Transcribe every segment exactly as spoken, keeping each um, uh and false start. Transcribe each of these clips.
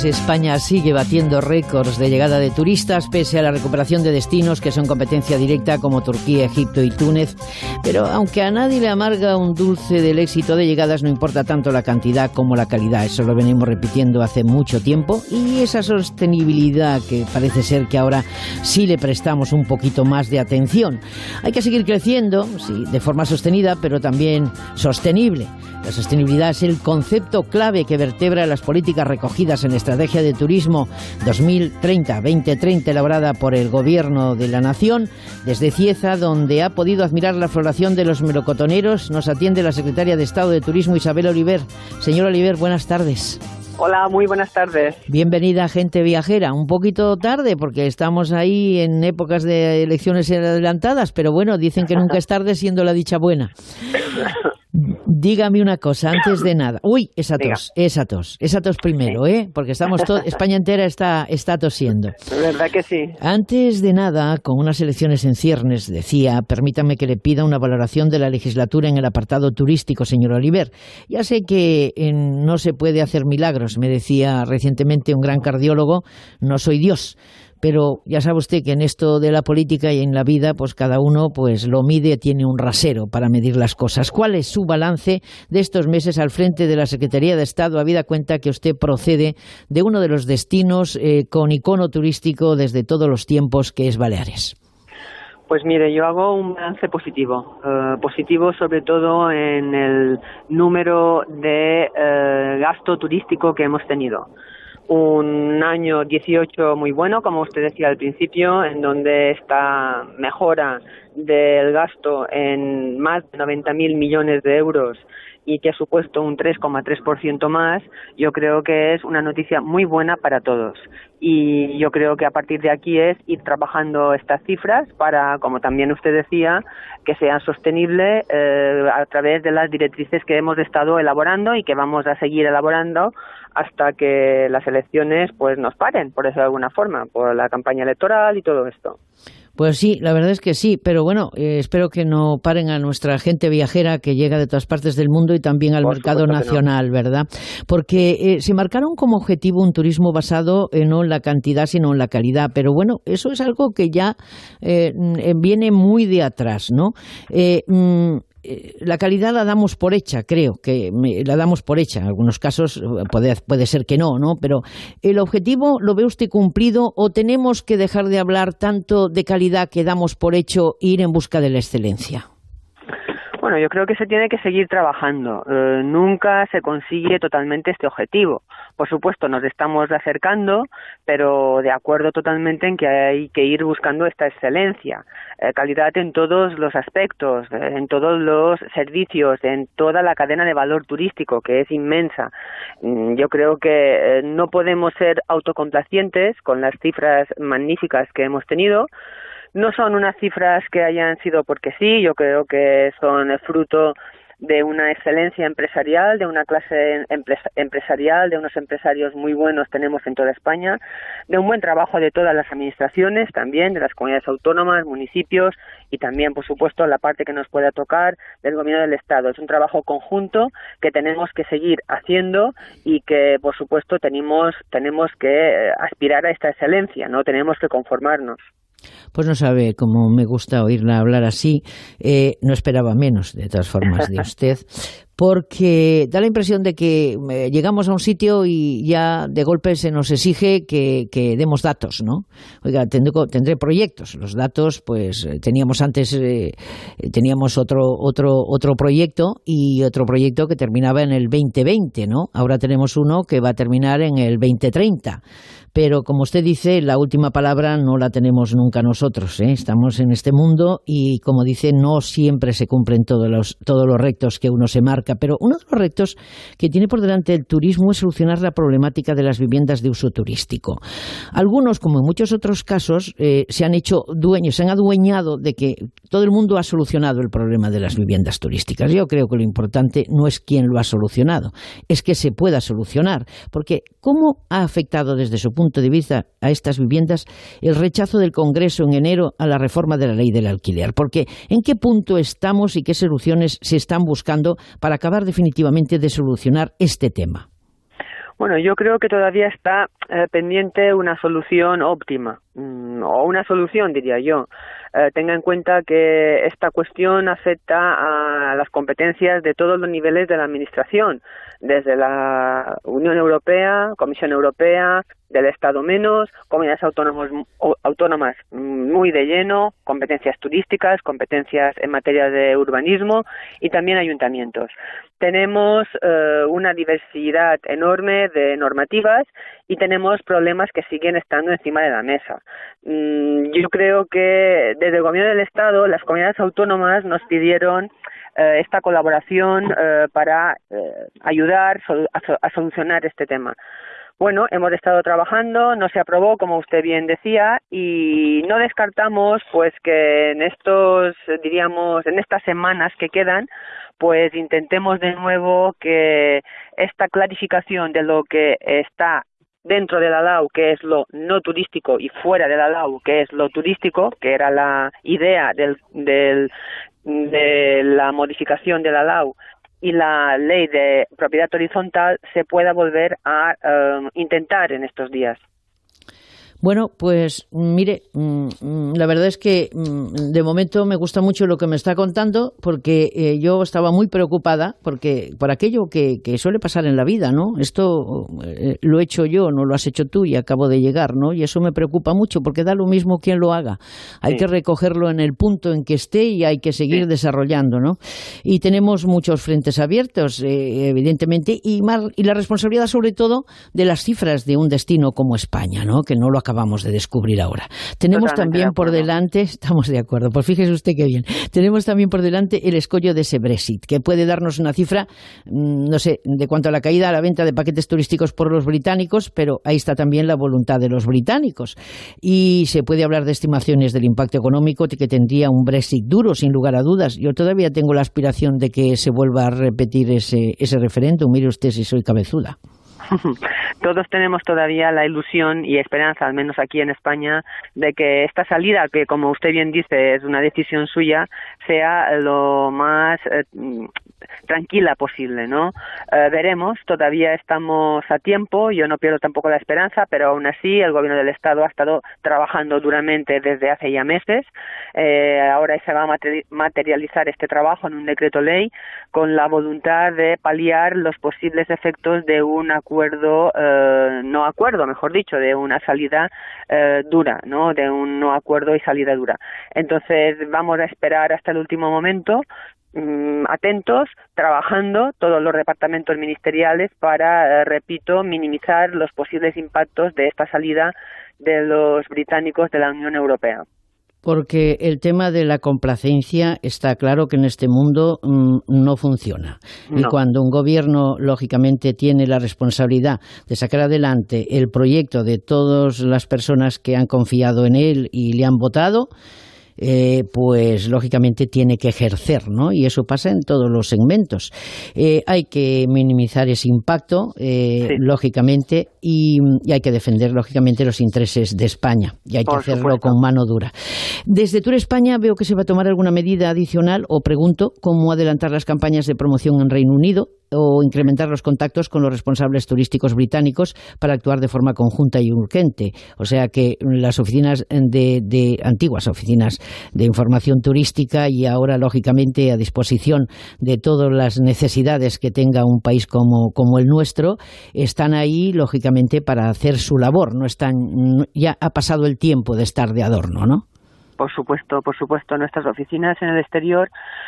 pues España sigue batiendo récords de llegada de turistas pese a la recuperación de destinos que son competencia directa como Turquía, Egipto y Túnez. Pero aunque a nadie le amarga un dulce del éxito de llegadas, no importa tanto la cantidad como la calidad. Eso lo venimos repitiendo hace mucho tiempo, y esa sostenibilidad que parece ser que ahora sí le prestamos un poquito más de atención. Hay que seguir creciendo, sí, de forma sostenida, pero también sostenible. La sostenibilidad es el concepto clave que vertebra las políticas recogidas en la Estrategia de Turismo dos mil treinta a veinte treinta elaborada por el Gobierno de la Nación. Desde Cieza, donde ha podido admirar la floración de los melocotoneros, nos atiende la Secretaria de Estado de Turismo, Isabel Oliver. Señora Oliver, buenas tardes. Hola, muy buenas tardes. Bienvenida, gente viajera. Un poquito tarde porque estamos ahí en épocas de elecciones adelantadas, pero bueno, dicen que nunca es tarde siendo la dicha buena. Dígame una cosa, antes de nada. Uy, esa tos, Diga. esa tos, esa tos primero, ¿eh? Porque estamos todos, España entera está, está tosiendo. ¿Verdad que sí? Antes de nada, con unas elecciones en ciernes, decía, permítame que le pida una valoración de la legislatura en el apartado turístico, señor Oliver. Ya sé que en, no se puede hacer milagros, me decía recientemente un gran cardiólogo, no soy Dios. Pero ya sabe usted que en esto de la política y en la vida, pues cada uno pues lo mide, tiene un rasero para medir las cosas. ¿Cuál es su balance de estos meses al frente de la Secretaría de Estado, habida cuenta que usted procede de uno de los destinos eh, con icono turístico desde todos los tiempos, que es Baleares? Pues mire, yo hago un balance positivo, eh, positivo sobre todo en el número de eh, gasto turístico que hemos tenido. Un año dieciocho muy bueno, como usted decía al principio, en donde esta mejora del gasto en más de noventa mil millones de euros y que ha supuesto un tres coma tres por ciento más, yo creo que es una noticia muy buena para todos. Y yo creo que a partir de aquí es ir trabajando estas cifras para, como también usted decía, que sean sostenibles eh, a través de las directrices que hemos estado elaborando y que vamos a seguir elaborando hasta que las elecciones pues nos paren, por eso de alguna forma, por la campaña electoral y todo esto. Pues sí, la verdad es que sí, pero bueno, eh, espero que no paren a nuestra gente viajera que llega de todas partes del mundo y también al Por mercado nacional, no. ¿verdad? Porque eh, se marcaron como objetivo un turismo basado eh, no en la cantidad sino en la calidad, pero bueno, eso es algo que ya eh, viene muy de atrás, ¿no? Eh, mm, La calidad la damos por hecha, creo que la damos por hecha. En algunos casos puede, puede ser que no, ¿no? Pero ¿el objetivo lo ve usted cumplido o tenemos que dejar de hablar tanto de calidad que damos por hecho e ir en busca de la excelencia? Bueno, yo creo que se tiene que seguir trabajando. Eh, nunca se consigue totalmente este objetivo. Por supuesto, nos estamos acercando, pero de acuerdo totalmente en que hay que ir buscando esta excelencia. Eh, calidad en todos los aspectos, eh, en todos los servicios, en toda la cadena de valor turístico, que es inmensa. Mm, yo creo que eh, no podemos ser autocomplacientes con las cifras magníficas que hemos tenido. No son unas cifras que hayan sido porque sí, yo creo que son fruto de una excelencia empresarial, de una clase empresarial, de unos empresarios muy buenos tenemos en toda España, de un buen trabajo de todas las administraciones también, de las comunidades autónomas, municipios y también, por supuesto, la parte que nos pueda tocar del Gobierno del Estado. Es un trabajo conjunto que tenemos que seguir haciendo y que, por supuesto, tenemos, tenemos que aspirar a esta excelencia, no tenemos que conformarnos. Pues no sabe cómo me gusta oírla hablar así. Eh, no esperaba menos, de todas formas, de usted, porque da la impresión de que eh, llegamos a un sitio y ya de golpe se nos exige que, que demos datos, ¿no? Oiga, tendré, tendré proyectos. Los datos, pues teníamos antes, eh, teníamos otro, otro, otro proyecto y otro proyecto que terminaba en el veinte veinte, ¿no? Ahora tenemos uno que va a terminar en el veinte treinta. Pero como usted dice, la última palabra no la tenemos nunca nosotros, ¿eh? Estamos en este mundo y, como dice, no siempre se cumplen todos los, todos los retos que uno se marca. Pero uno de los retos que tiene por delante el turismo es solucionar la problemática de las viviendas de uso turístico. Algunos, como en muchos otros casos, eh, se han hecho dueños, se han adueñado de que todo el mundo ha solucionado el problema de las viviendas turísticas. Yo creo que lo importante no es quién lo ha solucionado, es que se pueda solucionar. Porque ¿cómo ha afectado desde su punto de vista a estas viviendas el rechazo del Congreso en enero a la reforma de la ley del alquiler? Porque ¿en qué punto estamos y qué soluciones se están buscando para acabar definitivamente de solucionar este tema? Bueno, yo creo que todavía está eh, pendiente una solución óptima, mm, o una solución, diría yo. Eh, tenga en cuenta que esta cuestión afecta a las competencias de todos los niveles de la Administración, desde la Unión Europea, Comisión Europea, del Estado menos, comunidades autónomas, autónomas muy de lleno, competencias turísticas, competencias en materia de urbanismo y también ayuntamientos. Tenemos eh, una diversidad enorme de normativas y tenemos problemas que siguen estando encima de la mesa. Mm, yo creo que desde el Gobierno del Estado, las comunidades autónomas nos pidieron eh, esta colaboración eh, para eh, ayudar sol- a, so- a solucionar este tema. Bueno, hemos estado trabajando, no se aprobó, como usted bien decía, y no descartamos pues que en estos, diríamos, en estas semanas que quedan, pues intentemos de nuevo que esta clarificación de lo que está dentro de la L A U, que es lo no turístico, y fuera de la L A U, que es lo turístico, que era la idea del, del, de la modificación de la L A U, y la ley de propiedad horizontal se pueda volver a uh, intentar en estos días. Bueno, pues mire, la verdad es que de momento me gusta mucho lo que me está contando, porque eh, yo estaba muy preocupada porque por aquello que, que suele pasar en la vida, ¿no? Esto eh, lo he hecho yo, no lo has hecho tú y acabo de llegar, ¿no? Y eso me preocupa mucho porque da lo mismo quien lo haga. Hay sí. que recogerlo en el punto en que esté y hay que seguir sí. desarrollando, ¿no? Y tenemos muchos frentes abiertos, eh, evidentemente, y, más, y la responsabilidad sobre todo de las cifras de un destino como España, ¿no? Que no lo acabamos acabamos de descubrir ahora. Tenemos Totalmente también de por delante, estamos de acuerdo, pues fíjese usted qué bien, tenemos también por delante el escollo de ese Brexit, que puede darnos una cifra, no sé, de cuanto a la caída a la venta de paquetes turísticos por los británicos, pero ahí está también la voluntad de los británicos. Y se puede hablar de estimaciones del impacto económico que tendría un Brexit duro, sin lugar a dudas. Yo todavía tengo la aspiración de que se vuelva a repetir ese, ese referéndum. Mire usted si soy cabezuda. Todos tenemos todavía la ilusión y esperanza, al menos aquí en España, de que esta salida, que como usted bien dice es una decisión suya, sea lo más eh, tranquila posible, ¿no? Eh, veremos, todavía estamos a tiempo, yo no pierdo tampoco la esperanza, pero aún así el Gobierno del Estado ha estado trabajando duramente desde hace ya meses. Eh, ahora se va a materializar este trabajo en un decreto ley con la voluntad de paliar los posibles efectos de un acuerdo, eh, no acuerdo, mejor dicho, de una salida eh, dura, ¿no? De un no acuerdo y salida dura. Entonces vamos a esperar hasta el último momento, mmm, atentos, trabajando todos los departamentos ministeriales para, eh, repito, minimizar los posibles impactos de esta salida de los británicos de la Unión Europea. Porque el tema de la complacencia está claro que en este mundo mmm, no funciona. No. Y cuando un gobierno, lógicamente, tiene la responsabilidad de sacar adelante el proyecto de todas las personas que han confiado en él y le han votado, Eh, pues lógicamente tiene que ejercer, ¿no? Y eso pasa en todos los segmentos. Eh, hay que minimizar ese impacto, eh, sí. lógicamente, y, y hay que defender, lógicamente, los intereses de España. Y hay Por que hacerlo supuesto. Con mano dura. Desde Tour España veo que se va a tomar alguna medida adicional, o pregunto, cómo adelantar las campañas de promoción en Reino Unido o incrementar los contactos con los responsables turísticos británicos para actuar de forma conjunta y urgente. O sea que las oficinas de, de antiguas oficinas de información turística y ahora, lógicamente, a disposición de todas las necesidades que tenga un país como, como el nuestro, están ahí, lógicamente, para hacer su labor. No están, ya ha pasado el tiempo de estar de adorno, ¿no? Por supuesto, por supuesto, nuestras oficinas en el exterior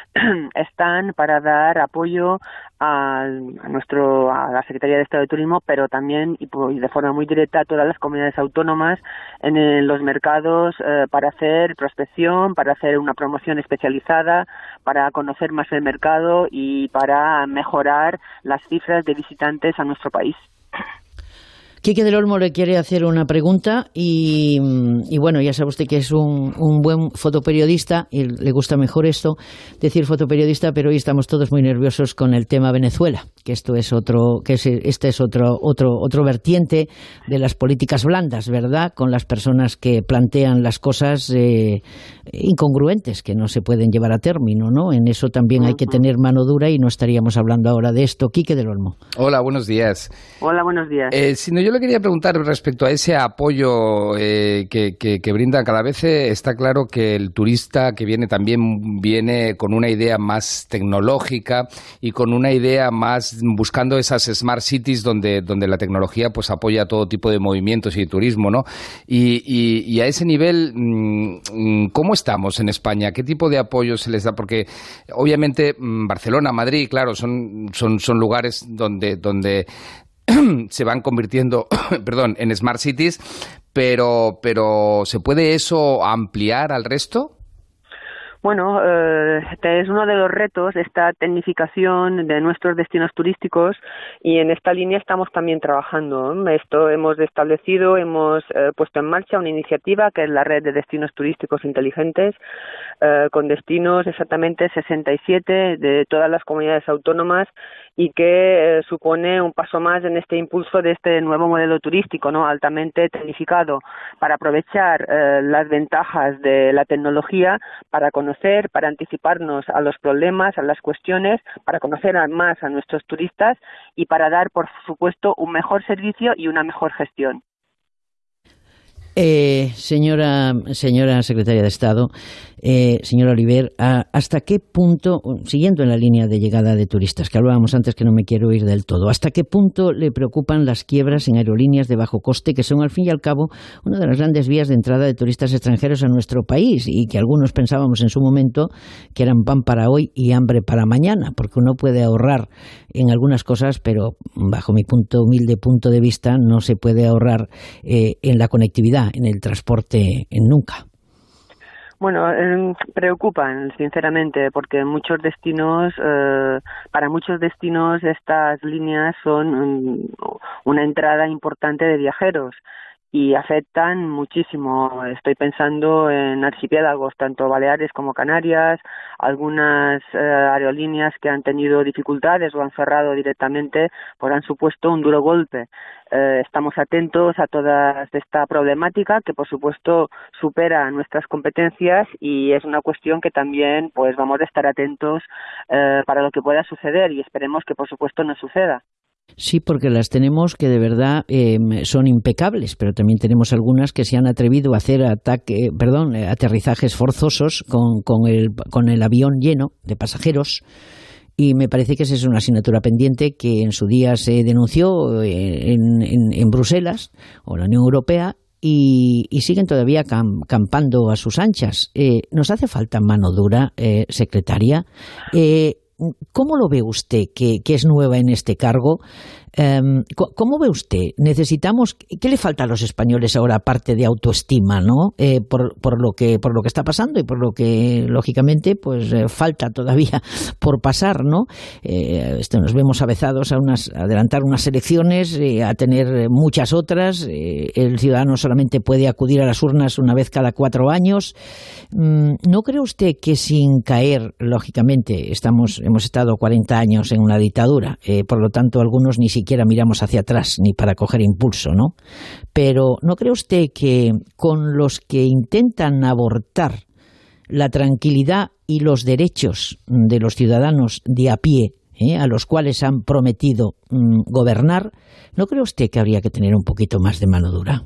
están para dar apoyo a, a nuestro a la Secretaría de Estado de Turismo, pero también y, y de forma muy directa a todas las comunidades autónomas en el, los mercados eh, para hacer prospección, para hacer una promoción especializada, para conocer más el mercado y para mejorar las cifras de visitantes a nuestro país. Quique del Olmo le quiere hacer una pregunta y, y bueno, ya sabe usted que es un, un buen fotoperiodista y le gusta mejor esto, decir fotoperiodista, pero hoy estamos todos muy nerviosos con el tema Venezuela, que esto es otro, que es, este es otro, otro, otro vertiente de las políticas blandas, ¿verdad? Con las personas que plantean las cosas eh, incongruentes, que no se pueden llevar a término, ¿no? En eso también hay que tener mano dura y no estaríamos hablando ahora de esto. Quique del Olmo. Hola, buenos días. Hola, buenos días. Eh, si no, yo le quería preguntar respecto a ese apoyo eh, que, que, que brindan cada vez. Eh, está claro que el turista que viene también viene con una idea más tecnológica y con una idea más buscando esas smart cities donde, donde la tecnología pues apoya todo tipo de movimientos y de turismo, ¿no? Y, y, y a ese nivel, ¿cómo estamos en España? ¿Qué tipo de apoyo se les da? Porque obviamente Barcelona, Madrid, claro, son, son, son lugares donde, donde se van convirtiendo, perdón, en smart cities, pero, pero ¿se puede eso ampliar al resto? Bueno, eh, es uno de los retos esta tecnificación de nuestros destinos turísticos y en esta línea estamos también trabajando. Esto hemos establecido, hemos eh, puesto en marcha una iniciativa que es la red de destinos turísticos inteligentes eh, con destinos exactamente sesenta y siete de todas las comunidades autónomas y que eh, supone un paso más en este impulso de este nuevo modelo turístico, ¿no? Altamente tecnificado para aprovechar eh, las ventajas de la tecnología para conocer conocer, para anticiparnos a los problemas, a las cuestiones, para conocer más a nuestros turistas y para dar, por supuesto, un mejor servicio y una mejor gestión. Eh, señora, señora secretaria de Estado, eh, señora Oliver, ¿hasta qué punto, siguiendo en la línea de llegada de turistas, que hablábamos antes que no me quiero ir del todo, hasta qué punto le preocupan las quiebras en aerolíneas de bajo coste, que son al fin y al cabo una de las grandes vías de entrada de turistas extranjeros a nuestro país y que algunos pensábamos en su momento que eran pan para hoy y hambre para mañana, porque uno puede ahorrar en algunas cosas, pero bajo mi punto humilde punto de vista no se puede ahorrar eh, en la conectividad, en el transporte, en nunca. Bueno, eh, preocupan, sinceramente, porque muchos destinos, eh, para muchos destinos estas líneas son um, una entrada importante de viajeros y afectan muchísimo. Estoy pensando en archipiélagos, tanto Baleares como Canarias, algunas eh, aerolíneas que han tenido dificultades o han cerrado directamente, pues han supuesto un duro golpe. Eh, estamos atentos a toda esta problemática que, por supuesto, supera nuestras competencias y es una cuestión que también pues vamos a estar atentos eh, para lo que pueda suceder y esperemos que, por supuesto, no suceda. Sí, porque las tenemos que de verdad eh, son impecables, pero también tenemos algunas que se han atrevido a hacer ataque, perdón, aterrizajes forzosos con, con, el, con el avión lleno de pasajeros. Y me parece que esa es una asignatura pendiente que en su día se denunció en, en, en Bruselas o la Unión Europea y, y siguen todavía cam, campando a sus anchas. Eh, ¿Nos hace falta mano dura, eh, secretaria? Eh, ¿Cómo lo ve usted, que, que es nueva en este cargo? Um, ¿Cómo ve usted? Necesitamos, ¿qué le falta a los españoles ahora aparte de autoestima, no? Eh, por, por lo que por lo que está pasando y por lo que lógicamente pues eh, falta todavía por pasar, ¿no? Eh, esto nos vemos avezados a unas a adelantar unas elecciones, eh, a tener muchas otras. Eh, el ciudadano solamente puede acudir a las urnas una vez cada cuatro años. Mm, ¿No cree usted que sin caer, lógicamente, estamos hemos estado cuarenta años en una dictadura, eh, por lo tanto algunos ni siquiera siquiera miramos hacia atrás ni para coger impulso, ¿no? Pero ¿no cree usted que con los que intentan abortar la tranquilidad y los derechos de los ciudadanos de a pie, ¿eh? a los cuales han prometido mmm, gobernar, ¿no cree usted que habría que tener un poquito más de mano dura?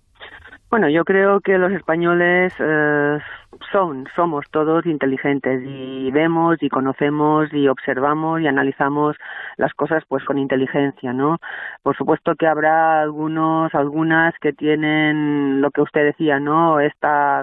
Bueno, yo creo que los españoles eh, son, somos todos inteligentes y vemos y conocemos y observamos y analizamos las cosas pues con inteligencia, ¿no? Por supuesto que habrá algunos, algunas que tienen lo que usted decía, ¿no? Esta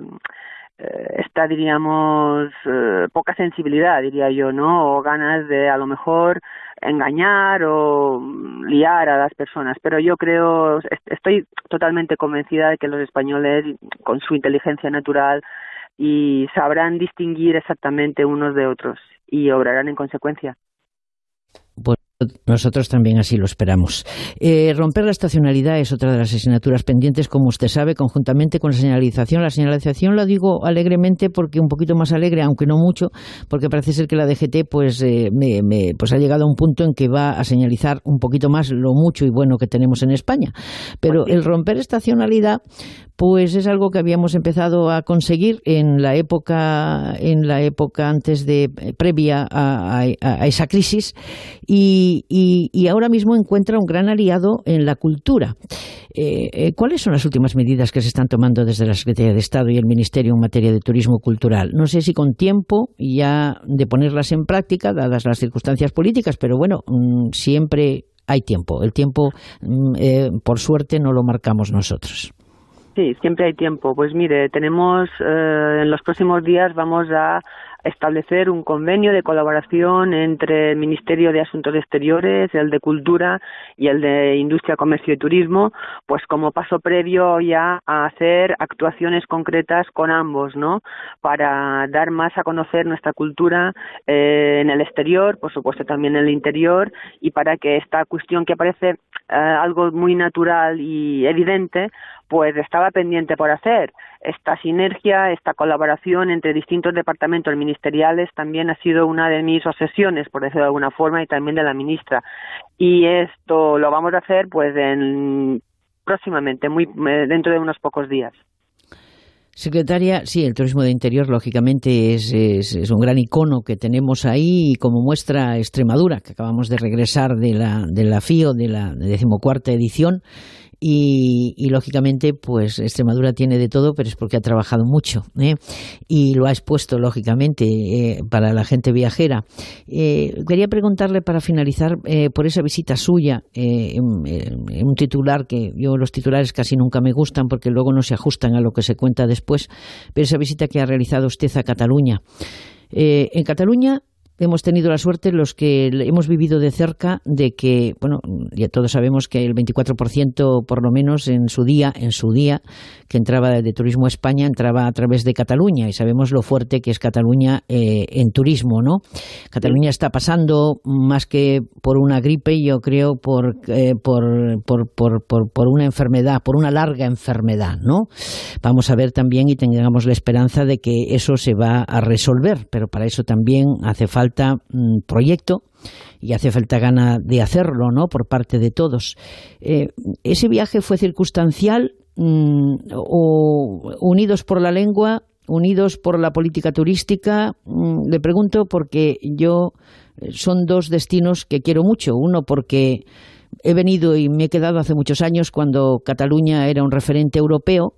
esta diríamos eh, poca sensibilidad, diría yo, ¿no? O ganas de a lo mejor engañar o liar a las personas, pero yo creo, estoy totalmente convencida de que los españoles con su inteligencia natural y sabrán distinguir exactamente unos de otros y obrarán en consecuencia. Pues Nosotros también así lo esperamos. Eh, romper la estacionalidad es otra de las asignaturas pendientes, como usted sabe, conjuntamente con la señalización. La señalización la digo alegremente porque un poquito más alegre, aunque no mucho, porque parece ser que la D G T pues, eh, me, me, pues ha llegado a un punto en que va a señalizar un poquito más lo mucho y bueno que tenemos en España. Pero el romper estacionalidad pues es algo que habíamos empezado a conseguir en la época, en la época antes de, previa a, a, a esa crisis, y, y, y ahora mismo encuentra un gran aliado en la cultura. Eh, eh, ¿Cuáles son las últimas medidas que se están tomando desde la Secretaría de Estado y el Ministerio en materia de turismo cultural? No sé si con tiempo ya de ponerlas en práctica, dadas las circunstancias políticas, pero bueno, mmm, siempre hay tiempo. El tiempo, mmm, eh, por suerte, no lo marcamos nosotros. Sí, siempre hay tiempo. Pues mire, tenemos, eh, en los próximos días vamos a establecer un convenio de colaboración entre el Ministerio de Asuntos Exteriores, el de Cultura y el de Industria, Comercio y Turismo, pues como paso previo ya a hacer actuaciones concretas con ambos, ¿no? Para dar más a conocer nuestra cultura eh, en el exterior, por supuesto también en el interior, y para que esta cuestión que parece eh, algo muy natural y evidente, pues estaba pendiente por hacer. Esta sinergia, esta colaboración entre distintos departamentos ministeriales también ha sido una de mis obsesiones, por decirlo de alguna forma, y también de la ministra. Y esto lo vamos a hacer pues en, próximamente, muy dentro de unos pocos días. Secretaria, sí, el turismo de interior lógicamente es, es, es un gran icono que tenemos ahí, y como muestra Extremadura, que acabamos de regresar de la, de la FIO, de la decimocuarta edición. Y, y lógicamente pues Extremadura tiene de todo, pero es porque ha trabajado mucho, ¿eh? Y lo ha expuesto lógicamente eh, para la gente viajera. Eh, quería preguntarle para finalizar eh, por esa visita suya, eh, en, en un titular que yo los titulares casi nunca me gustan porque luego no se ajustan a lo que se cuenta después, pero esa visita que ha realizado usted a Cataluña. Eh, en Cataluña hemos tenido la suerte, los que hemos vivido de cerca, de que, bueno, ya todos sabemos que el veinticuatro por ciento por lo menos en su día, en su día, que entraba de Turismo a España, entraba a través de Cataluña, y sabemos lo fuerte que es Cataluña eh, en turismo, ¿no? Cataluña está pasando más que por una gripe, yo creo, por, eh, por, por, por, por, por una enfermedad, por una larga enfermedad, ¿no? Vamos a ver también y tengamos la esperanza de que eso se va a resolver, pero para eso también hace falta un proyecto y hace falta gana de hacerlo, ¿no? Por parte de todos. Eh, ¿Ese viaje fue circunstancial mmm, o unidos por la lengua, unidos por la política turística? Mmm, le pregunto porque yo son dos destinos que quiero mucho. Uno porque he venido y me he quedado hace muchos años cuando Cataluña era un referente europeo,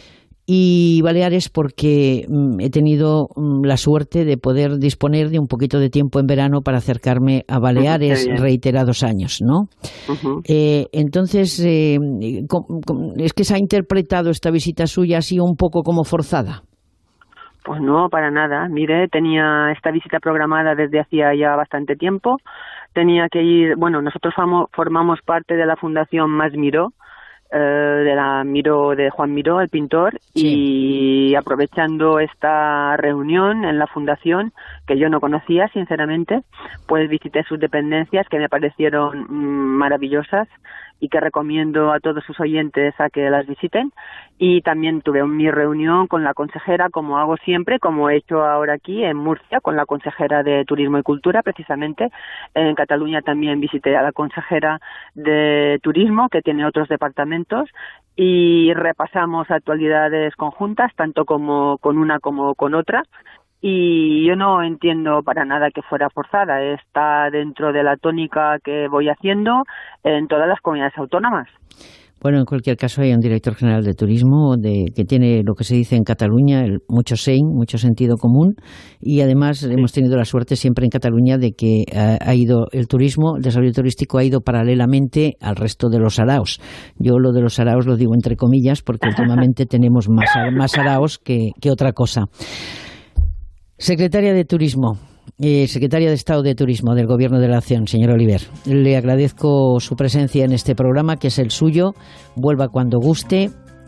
y Baleares porque mm, he tenido mm, la suerte de poder disponer de un poquito de tiempo en verano para acercarme a Baleares uh-huh, reiterados años, ¿no? Uh-huh. Eh, entonces, eh, com, com, ¿es que se ha interpretado esta visita suya así un poco como forzada? Pues no, para nada. Mire, tenía esta visita programada desde hacía ya bastante tiempo. Tenía que ir, bueno, nosotros famo, formamos parte de la Fundación Mas Miró, de la Miró, de Juan Miró, el pintor, sí. Y aprovechando esta reunión en la fundación, que yo no conocía sinceramente, pues visité sus dependencias, que me parecieron mmm, maravillosas y que recomiendo a todos sus oyentes a que las visiten. Y también tuve mi reunión con la consejera, como hago siempre, como he hecho ahora aquí en Murcia, con la consejera de Turismo y Cultura, precisamente. En Cataluña también visité a la consejera de Turismo, que tiene otros departamentos, y repasamos actualidades conjuntas, tanto como con una como con otra. Y yo no entiendo para nada que fuera forzada, está dentro de la tónica que voy haciendo en todas las comunidades autónomas. Bueno, en cualquier caso hay un director general de turismo de, que tiene lo que se dice en Cataluña, el, mucho sein, mucho sentido común, y además sí. Hemos tenido la suerte siempre en Cataluña de que ha, ha ido el turismo, el desarrollo turístico ha ido paralelamente al resto de los araos. Yo lo de los araos lo digo entre comillas porque últimamente tenemos más, más araos que, que otra cosa. Secretaria de Turismo, eh, Secretaria de Estado de Turismo del Gobierno de la Nación, señor Oliver, le agradezco su presencia en este programa, que es el suyo. Vuelva cuando guste.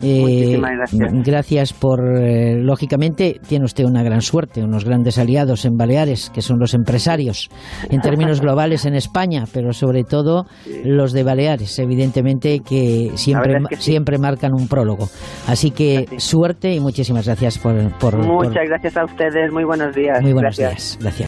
Eh, Muchísimas gracias. Gracias por, eh, lógicamente, tiene usted una gran suerte, unos grandes aliados en Baleares, que son los empresarios, en términos globales en España, pero sobre todo sí. los de Baleares, evidentemente, que siempre, es que sí. siempre marcan un prólogo. Así que gracias. Suerte y muchísimas gracias por... por Muchas por... gracias a ustedes, muy buenos días. Muy buenos gracias. días, gracias.